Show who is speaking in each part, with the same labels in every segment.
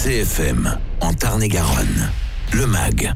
Speaker 1: CFM, en Tarn-et-Garonne, le MAG.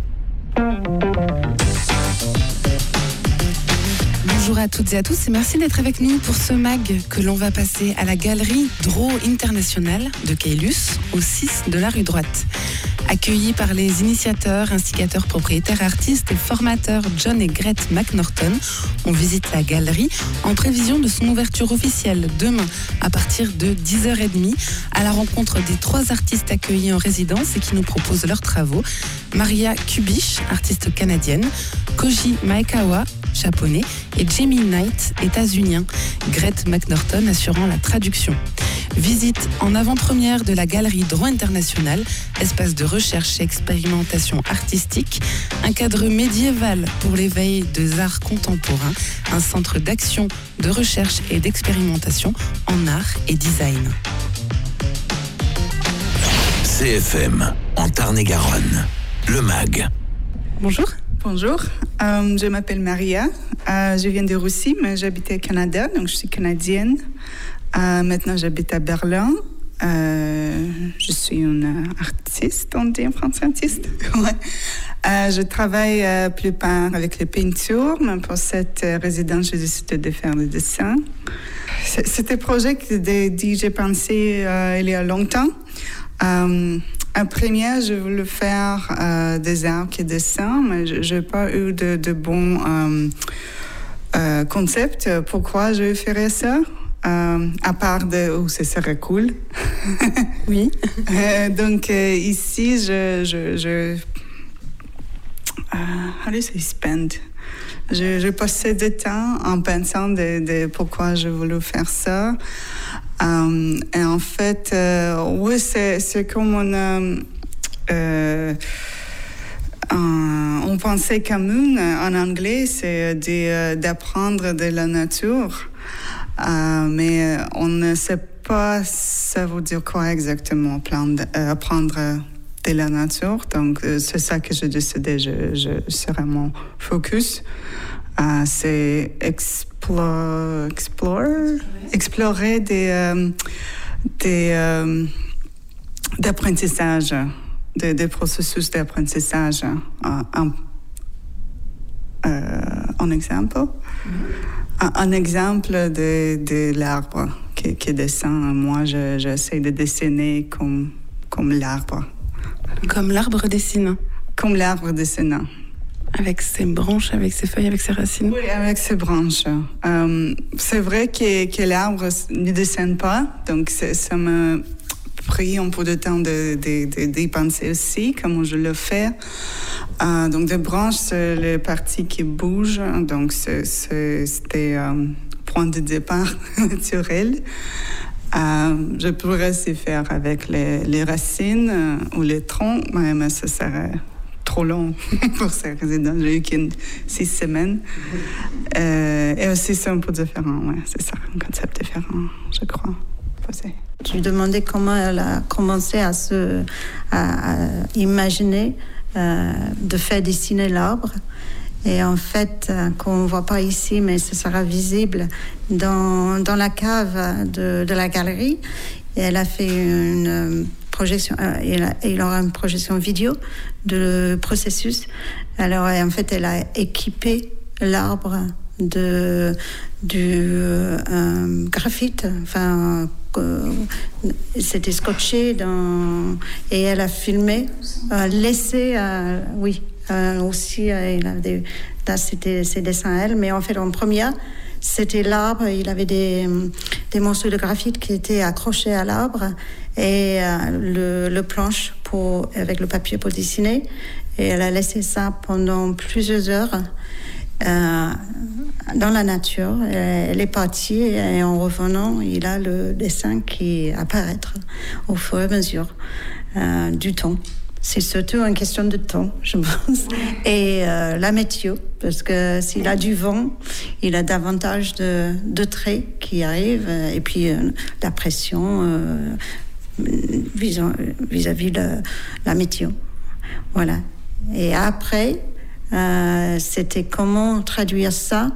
Speaker 2: Bonjour à toutes et à tous et merci d'être avec nous pour ce MAG que l'on va passer à la galerie Draw International de Caylus, au 6 de la rue Droite. Accueillis par les initiateurs, instigateurs, propriétaires, artistes et formateurs John et Grete McNorton, on visite la galerie en prévision de son ouverture officielle demain à partir de 10h30 à la rencontre des 3 artistes accueillis en résidence et qui nous proposent leurs travaux. Maria Kubish, artiste canadienne, Koji Maekawa, japonais, et Jamie Knight, états-unien, Grete McNorton assurant la traduction. Visite en avant-première de la galerie Draw International, espace de recherche et expérimentation artistique, un cadre médiéval pour l'éveil des arts contemporains, un centre d'action, de recherche et d'expérimentation en art et design.
Speaker 1: CFM, en Tarn-et-Garonne, le MAG.
Speaker 2: Bonjour.
Speaker 3: Bonjour, je m'appelle Maria, je viens de Russie, mais j'habitais au Canada, donc je suis canadienne. Maintenant, j'habite à Berlin. Je suis une artiste, on dit en français artiste. Ouais. Je travaille plupart avec les peintures, mais pour cette résidence, j'ai décidé de faire le dessin. C'était un projet que j'ai pensé il y a longtemps. En première, je voulais faire des arts et dessins, mais je n'ai pas eu de bons concepts. Pourquoi je ferais ça? À part de ce serait cool.
Speaker 2: Oui.
Speaker 3: Donc ici, how do you say spend? Je passais du temps en pensant de pourquoi je voulais faire ça. Et en fait, oui, c'est comme on pensait commune en anglais, c'est d'apprendre de la nature. Mais on ne sait pas ça veut dire quoi exactement, apprendre de la nature. Donc, c'est ça que j'ai décidé, je serai mon focus. C'est explorer d'apprentissage, des processus d'apprentissage. Un exemple? Un exemple de l'arbre qui descend. Moi, j'essaie de dessiner comme l'arbre.
Speaker 2: Comme l'arbre dessine.
Speaker 3: Comme l'arbre dessine.
Speaker 2: Avec ses branches, avec ses feuilles, avec ses racines.
Speaker 3: Oui, avec ses branches. C'est vrai que l'arbre ne dessine pas, donc ça me pris un peu de temps d'y penser aussi, comment je le fais. Donc, les branches, c'est les parties qui bougent, donc c'était point de départ naturel. Je pourrais aussi faire avec les racines ou les troncs, mais ça serait trop long pour ces résidents. J'ai eu qu'une 6 semaines. Et aussi, c'est un peu différent. Ouais, c'est ça, un concept différent, je crois.
Speaker 4: Je lui demandais comment elle a commencé à imaginer de faire dessiner l'arbre. Et en fait, qu'on ne voit pas ici, mais ce sera visible dans la cave de la galerie. Et elle a fait une projection, il aura une projection vidéo de processus. Alors, en fait, elle a équipé l'arbre du graphite. Enfin, c'était scotché et elle a filmé, laissé, aussi, il avait c'était ses dessins à elle, mais en fait, en première, c'était l'arbre, il avait des morceaux de graphite qui étaient accrochés à l'arbre et le planche avec le papier pour dessiner. Et elle a laissé ça pendant plusieurs heures dans la nature. Elle est partie et en revenant, il a le dessin qui apparaît au fur et à mesure du temps. C'est surtout une question de temps, je pense. Et la météo, parce que s'il a du vent, il a davantage de traits qui arrivent. Et puis la pression vis-à-vis de la météo. Voilà. Et après, c'était comment traduire ça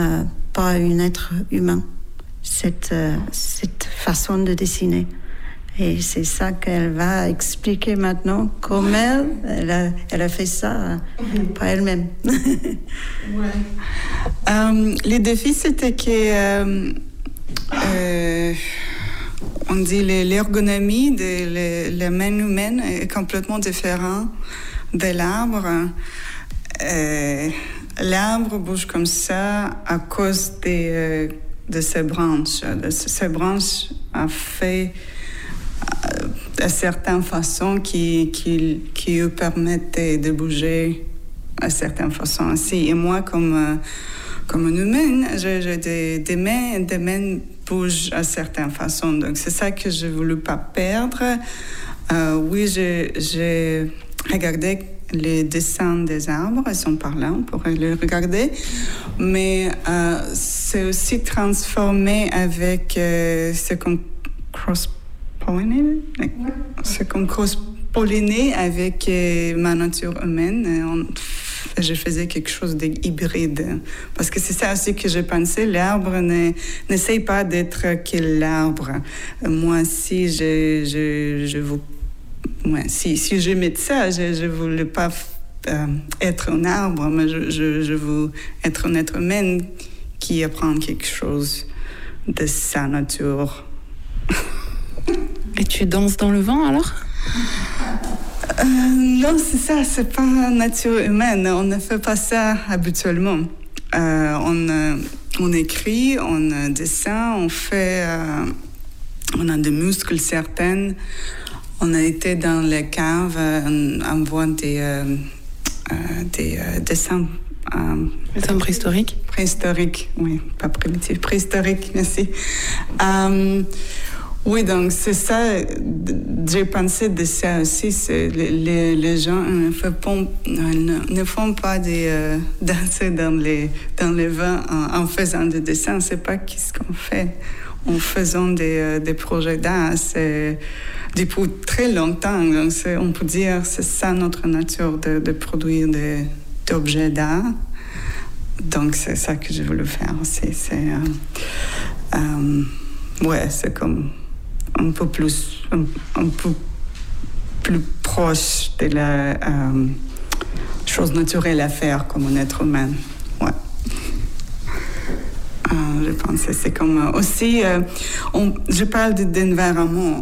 Speaker 4: par un être humain, cette façon de dessiner. Et c'est ça qu'elle va expliquer maintenant, comment elle a fait ça par elle-même.
Speaker 3: Les défis, c'était que, on dit l'ergonomie de la main humaine est complètement différente de l'arbre. L'arbre bouge comme ça à cause de ses branches. Ses branches ont fait à certaines façons qui lui permettent de bouger à certaines façons aussi. Et moi, comme une humaine, j'ai des mains bougent à certaines façons. Donc, c'est ça que je ne voulais pas perdre. Oui, j'ai regardé les dessins des arbres, ils sont parlants, on pourrait les regarder. Mais c'est aussi transformé avec ce qu'on cross-polliné avec ma nature humaine. Je faisais quelque chose d'hybride. Parce que c'est ça aussi que je pensais. L'arbre n'essaye pas d'être que l'arbre. Moi, si si j'aimais ça, je ne voulais pas être un arbre, mais je veux être un être humain qui apprend quelque chose de sa nature.
Speaker 2: Et tu danses dans le vent alors?
Speaker 3: Non, c'est ça, c'est pas nature humaine. On ne fait pas ça habituellement. On écrit, on dessine, on a des muscles certains. On a été dans les caves, on voit des dessins.
Speaker 2: Dessins préhistoriques?
Speaker 3: Préhistoriques, oui, pas primitifs, préhistoriques, merci. Oui, donc c'est ça, j'ai pensé de ça aussi, les gens ne font pas danser dans les vents en faisant des dessins, c'est pas ce qu'on fait. En faisant des projets d'art, c'est depuis très longtemps, donc on peut dire que c'est ça notre nature de produire des objets d'art. Donc c'est ça que je voulais faire aussi. C'est comme un peu plus proche de la chose naturelle à faire comme un être humain. Ouais. Je pense que c'est comme aussi, je parle d'environnement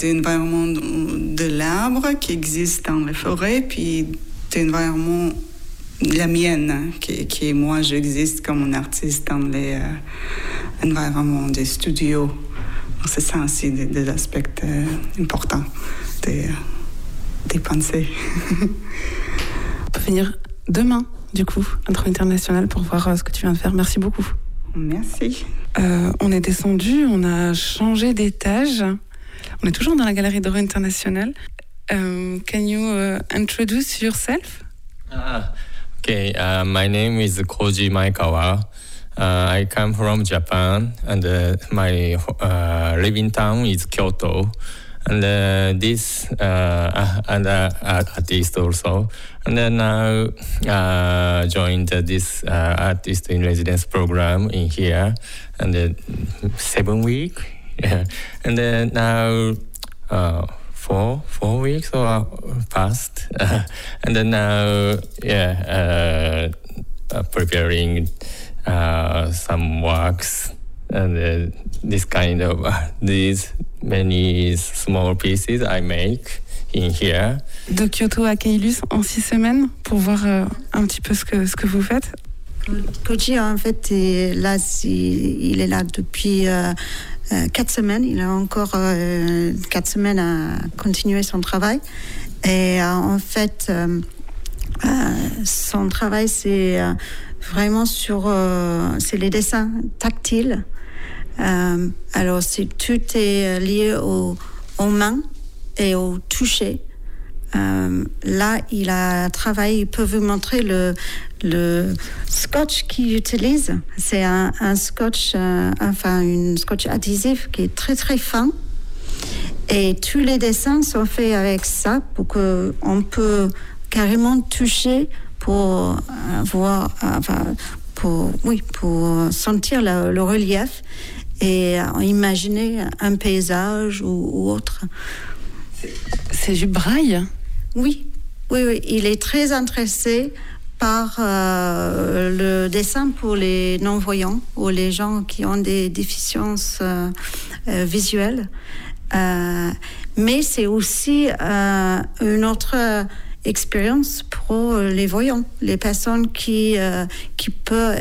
Speaker 3: de l'arbre qui existe dans les forêts, puis d'environnement la mienne, qui moi j'existe comme un artiste dans les environnements des studios. C'est ça aussi des aspects importants des pensées.
Speaker 2: On peut venir demain, du coup, à Draw International pour voir ce que tu viens de faire. Merci beaucoup.
Speaker 3: Merci.
Speaker 2: On est descendu, on a changé d'étage. On est toujours dans la galerie Draw International. Can you introduce yourself?
Speaker 5: Okay, my name is Koji Maekawa. I come from Japan, and my living town is Kyoto. And this and artist also. And then now joined this artist in residence program in here, and 7 weeks. Yeah. And then now 4 weeks or past, and then now preparing some works and this kind of these many small pieces I make in here.
Speaker 2: De Kyoto à Keilus en 6 semaines pour voir un petit peu ce que vous faites.
Speaker 4: Koji, en fait, il est là depuis 4 semaines. Il a encore 4 semaines à continuer son travail. Et en fait, son travail, c'est vraiment c'est les dessins tactiles. Alors, tout est lié aux mains et au toucher. Là, il a travaillé, il peut vous montrer le scotch qu'il utilise. C'est un scotch, une scotch adhésif qui est très très fin. Et tous les dessins sont faits avec ça pour qu'on peut carrément toucher pour voir, pour sentir le relief. et imaginer un paysage ou autre.
Speaker 2: C'est du braille?
Speaker 4: Oui, il est très intéressé par le dessin pour les non-voyants ou les gens qui ont des déficiences visuelles. Mais c'est aussi une autre expérience pour les voyants, les personnes qui peuvent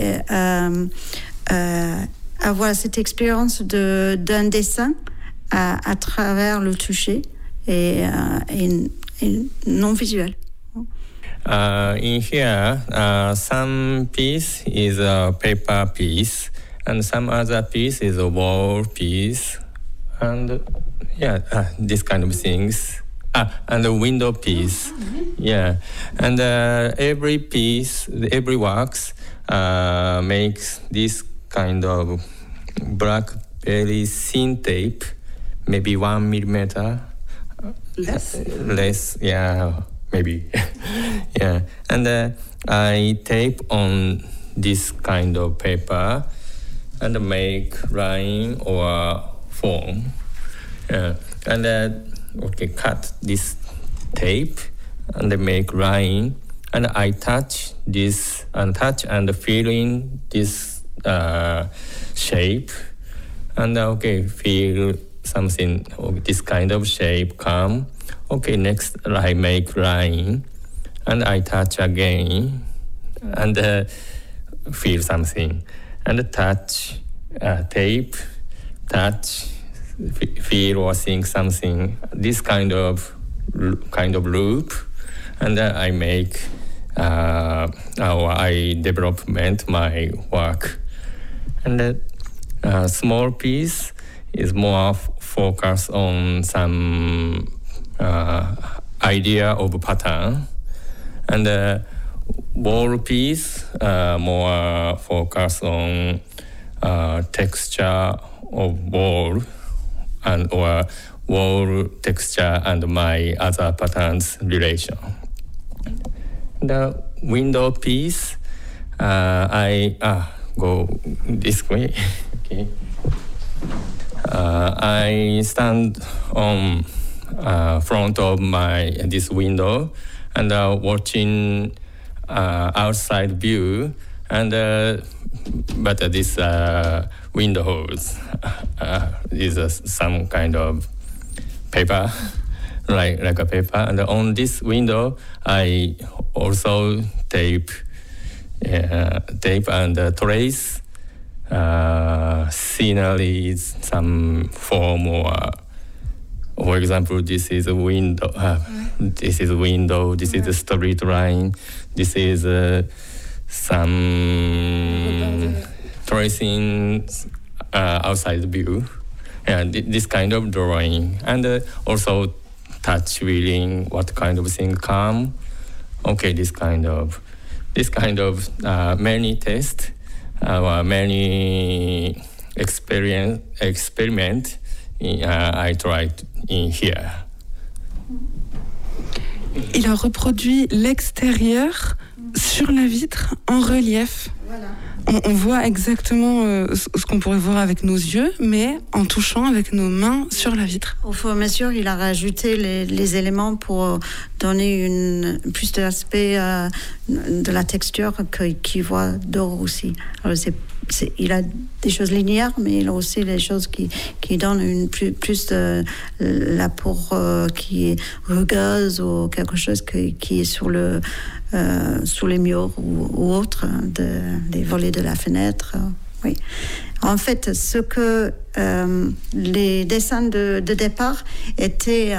Speaker 4: avoir cette expérience d'un dessin à travers le toucher et non visuel.
Speaker 5: In here, some piece is a paper piece, and some other piece is a wall piece, and this kind of things. And a window piece. Yeah, and every piece, every wax makes this kind of black, very thin tape, maybe 1 millimeter. Less, yeah, maybe. Yeah, and I tape on this kind of paper and make line or form. And cut this tape and make line, and I touch this and fill in this shape, and feel something of this kind of shape come. Next I make line, and I touch again, and feel something, and touch tape, touch, feel or think something. This kind of loop, and I make I development my work, and small piece is more focus on some idea of pattern, and wall piece more focus on texture of wall and or wall texture and my other patterns relation. The window piece, I go this way. Okay. I stand on front of this window and watching outside view, and but this windows is some kind of paper, like a paper, and on this window I also tape and trace sceneries, some form, or for example, this is a window. This is a window. This is a street line. This is some tracing outside view. This kind of drawing, and also touch feeling what kind of thing come. This kind of many tests, many experiment. I tried in here.
Speaker 2: Il a reproduit l'extérieur sur la vitre en relief.
Speaker 4: Voilà.
Speaker 2: On voit exactement ce qu'on pourrait voir avec nos yeux, mais en touchant avec nos mains sur la vitre.
Speaker 4: Au fur et à mesure, il a rajouté les éléments pour donner plus d'aspect de la texture qu'il voit d'or aussi. Alors il a des choses linéaires, mais il a aussi des choses qui donnent plus de la peau qui est rugueuse ou quelque chose qui est sur les murs ou autre, des volets de la fenêtre. Oui. En fait, ce que les dessins de départ étaient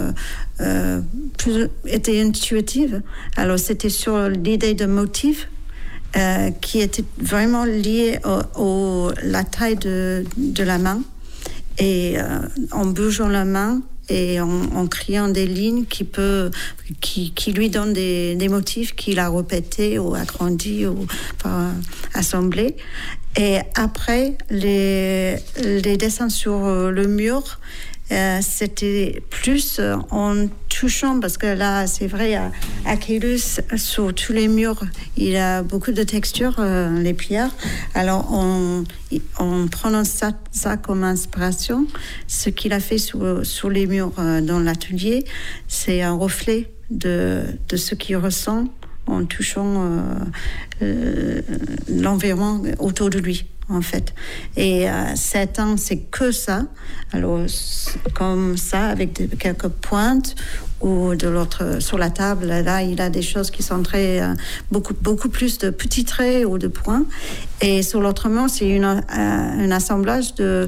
Speaker 4: intuitifs. Alors, c'était sur l'idée de motif qui était vraiment liée à la taille de la main. Et en bougeant la main et en créant des lignes qui lui donnent des motifs qu'il a répétés ou agrandis ou assemblés. Et après, les dessins sur le mur, c'était plus en touchant parce que là, c'est vrai, à Caylus, sur tous les murs, il y a beaucoup de textures, les pierres. Alors, en prenant ça comme inspiration, ce qu'il a fait sur les murs dans l'atelier, c'est un reflet de ce qu'il ressent en touchant l'environnement autour de lui, en fait. Et 7 ans, c'est que ça. Alors, comme ça, avec quelques pointes, ou de l'autre, sur la table, là, il a des choses qui sont très... beaucoup plus de petits traits ou de points. Et sur l'autre mur, c'est un assemblage de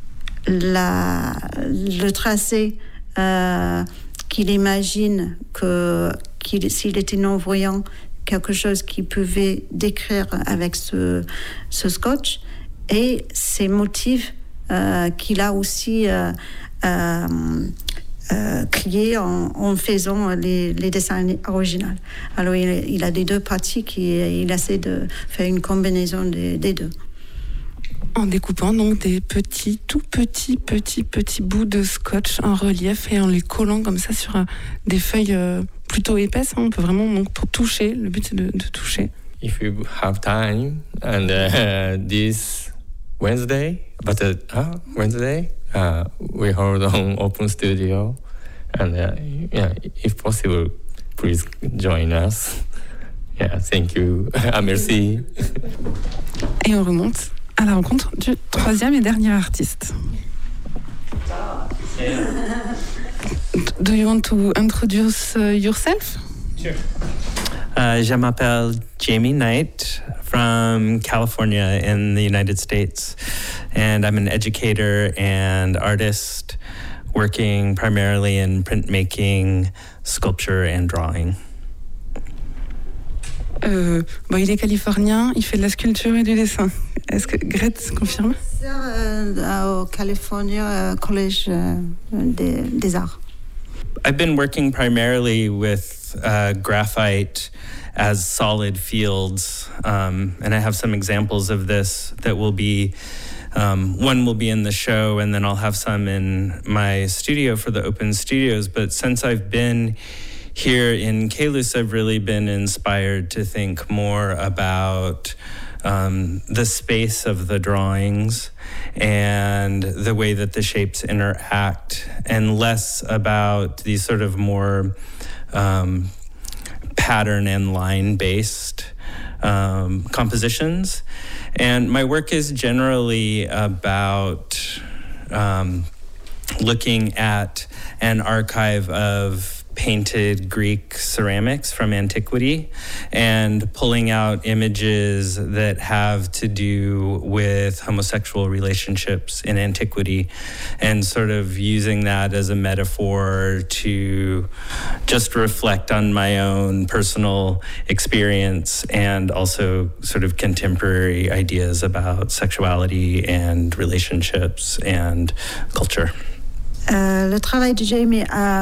Speaker 4: le tracé qu'il imagine s'il était non-voyant, quelque chose qu'il pouvait décrire avec ce scotch, et ces motifs qu'il a aussi créés en faisant les dessins originaux. Alors il a les deux pratiques et il essaie de faire une combinaison des deux.
Speaker 2: En découpant donc des tout petits bouts de scotch en relief et en les collant comme ça sur des feuilles plutôt épaisses. On peut vraiment, donc, pour toucher, le but c'est de toucher.
Speaker 5: If you have time, and this Wednesday, we hold on open studio, and if possible, please join us. Yeah, thank you. Merci.
Speaker 2: Et on remonte à la rencontre du 3e et dernier artiste. Do you want to introduce yourself?
Speaker 6: Sure. Je m'appelle Jamie Knight from California in the United States, and I'm an educator and artist working primarily in printmaking, sculpture and drawing.
Speaker 2: Il est californien, il fait de la sculpture et du dessin. Est-ce que Grete confirme?
Speaker 4: Au California College des Arts.
Speaker 6: I've been working primarily with graphite as solid fields, and I have some examples of this that will be, one will be in the show, and then I'll have some in my studio for the open studios. But since I've been here in Caylus, I've really been inspired to think more about the space of the drawings and the way that the shapes interact, and less about these sort of more pattern and line-based compositions. And my work is generally about looking at an archive of painted Greek ceramics from antiquity and pulling out images that have to do with homosexual relationships in antiquity, and sort of using that as a metaphor to just reflect on my own personal experience and also sort of contemporary ideas about sexuality and relationships and culture.
Speaker 4: Le travail de Jamie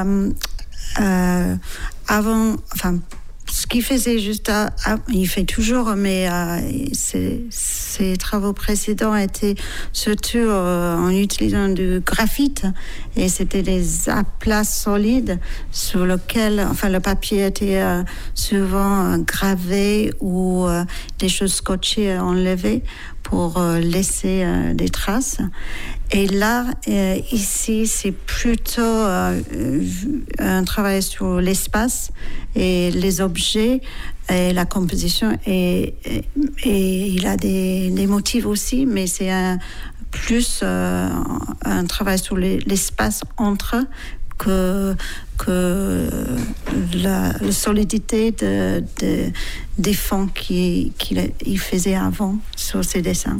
Speaker 4: avant, enfin, ce qu'il faisait il fait toujours, mais ses travaux précédents étaient surtout en utilisant du graphite, et c'était des aplats solides sur lesquels, enfin, le papier était souvent gravé ou des choses scotchées enlevées pour laisser des traces. Et là, ici, c'est plutôt un travail sur l'espace et les objets et la composition. Et il a des motifs aussi, mais c'est plus un travail sur l'espace entre eux que la solidité des fonds qu'il faisait avant sur ses dessins.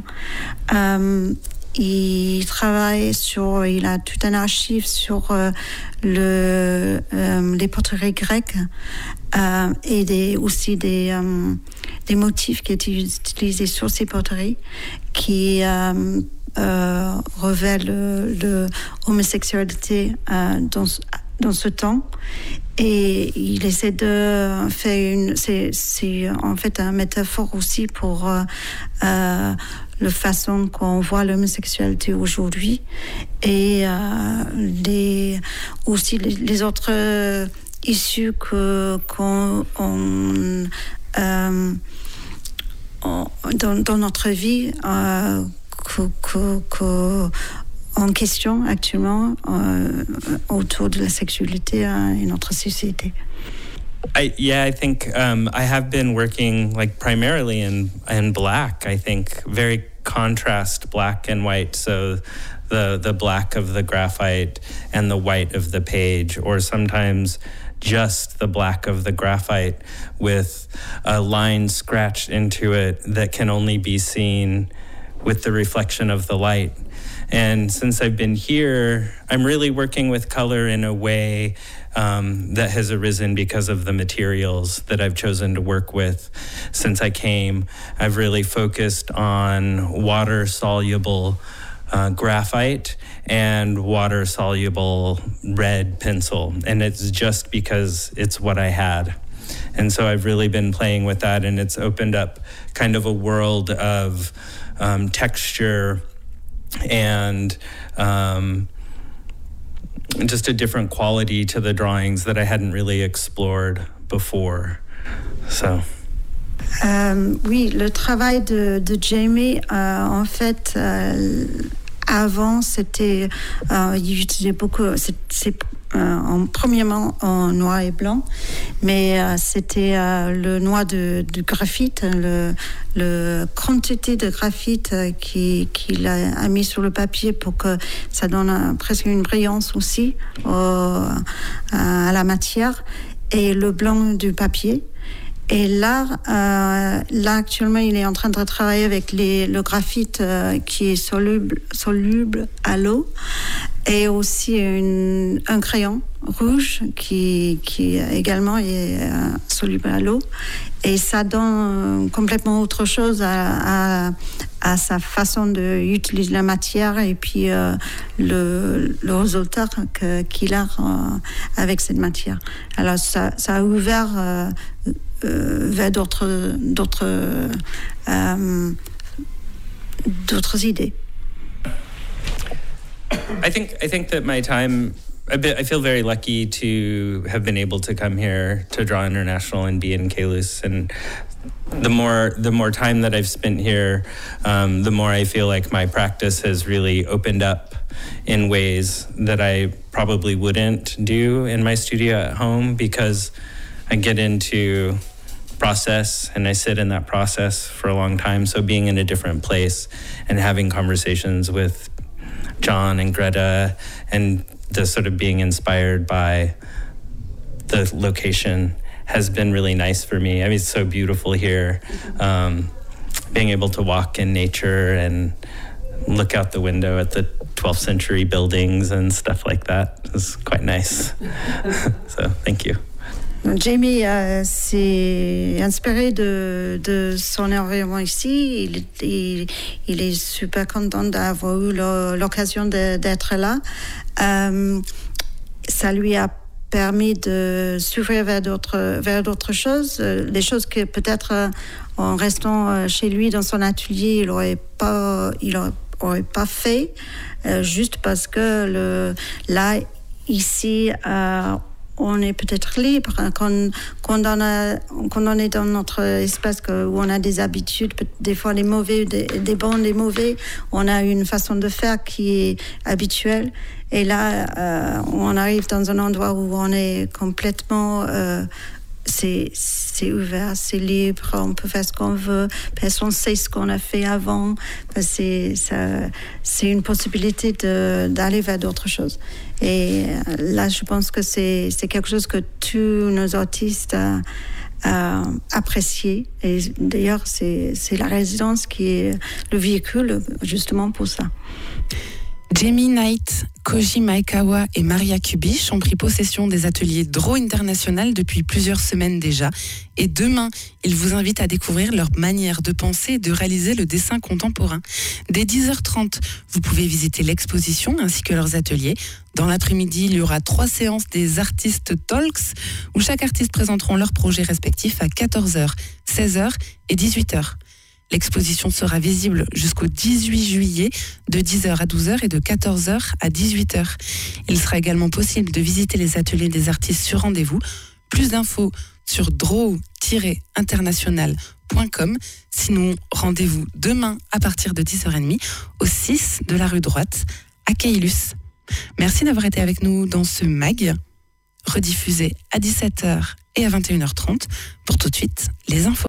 Speaker 4: Il a tout un archive sur les portraits grecs et aussi des motifs qui étaient utilisés sur ces portraits qui révèlent l'homosexualité dans ce temps. Et il essaie de faire c'est en fait une métaphore aussi pour la façon qu'on voit l'homosexualité aujourd'hui et aussi les autres issues dans notre vie en question actuellement autour de la sexualité in notre société.
Speaker 6: I think I have been working like primarily in black. I think very contrast black and white. So the black of the graphite and the white of the page, or sometimes just the black of the graphite with a line scratched into it that can only be seen with the reflection of the light. And since I've been here, I'm really working with color in a way that has arisen because of the materials that I've chosen to work with. Since I came, I've really focused on water-soluble graphite and water-soluble red pencil. And it's just because it's what I had. And so I've really been playing with that, and it's opened up kind of a world of texture and just a different quality to the drawings that I hadn't really explored before. So.
Speaker 4: Oui, le travail de Jamie, en fait, avant, c'était, il utilisait beaucoup, premièrement en noir et blanc, mais c'était le noir de graphite, le quantité de graphite qu'il a mis sur le papier pour que ça donne presque une brillance aussi à la matière, et le blanc du papier. Et là, actuellement, il est en train de travailler avec le graphite qui est soluble à l'eau, et aussi un crayon rouge qui également est soluble à l'eau. Et ça donne complètement autre chose à sa façon d'utiliser la matière, et puis le résultat qu'il a avec cette matière. Alors ça a ouvert vers d'autres idées.
Speaker 6: I think that my time, I feel very lucky to have been able to come here to Draw International and be in Caylus. And the more time that I've spent here, the more I feel like my practice has really opened up in ways that I probably wouldn't do in my studio at home, because I get into process and I sit in that process for a long time. So being in a different place and having conversations with John and Greta, and just sort of being inspired by the location has been really nice for me. I mean, it's so beautiful here. Being able to walk in nature and look out the window at the 12th century buildings and stuff like that is quite nice. So thank you.
Speaker 4: Jamie s'est inspiré de son environnement ici. Il est super content d'avoir eu l'occasion d'être là. Ça lui a permis de s'ouvrir vers d'autres choses, des choses que peut-être en restant chez lui dans son atelier, il aurait pas fait, juste parce que là ici on est peut-être libre quand on est dans notre espace où on a des habitudes, des fois les mauvais, des bons, des mauvais, on a une façon de faire qui est habituelle, et là on arrive dans un endroit où on est complètement c'est ouvert, c'est libre, on peut faire ce qu'on veut, personne ne sait ce qu'on a fait avant, c'est une possibilité d'aller vers d'autres choses. Et là, je pense que c'est quelque chose que tous nos artistes apprécient. Et d'ailleurs, c'est la résidence qui est le véhicule justement pour ça.
Speaker 2: Jamie Knight, Koji Maekawa et Maria Kubich ont pris possession des ateliers Draw International depuis plusieurs semaines déjà. Et demain, ils vous invitent à découvrir leur manière de penser et de réaliser le dessin contemporain. Dès 10h30, vous pouvez visiter l'exposition ainsi que leurs ateliers. Dans l'après-midi, il y aura 3 séances des Artistes Talks où chaque artiste présenteront leurs projets respectifs à 14h, 16h et 18h. L'exposition sera visible jusqu'au 18 juillet de 10h à 12h et de 14h à 18h. Il sera également possible de visiter les ateliers des artistes sur rendez-vous. Plus d'infos sur draw-international.com. Sinon, rendez-vous demain à partir de 10h30 au 6 de la rue Droite à Caylus. Merci d'avoir été avec nous dans ce MAG, rediffusé à 17h et à 21h30. Pour tout de suite, les infos.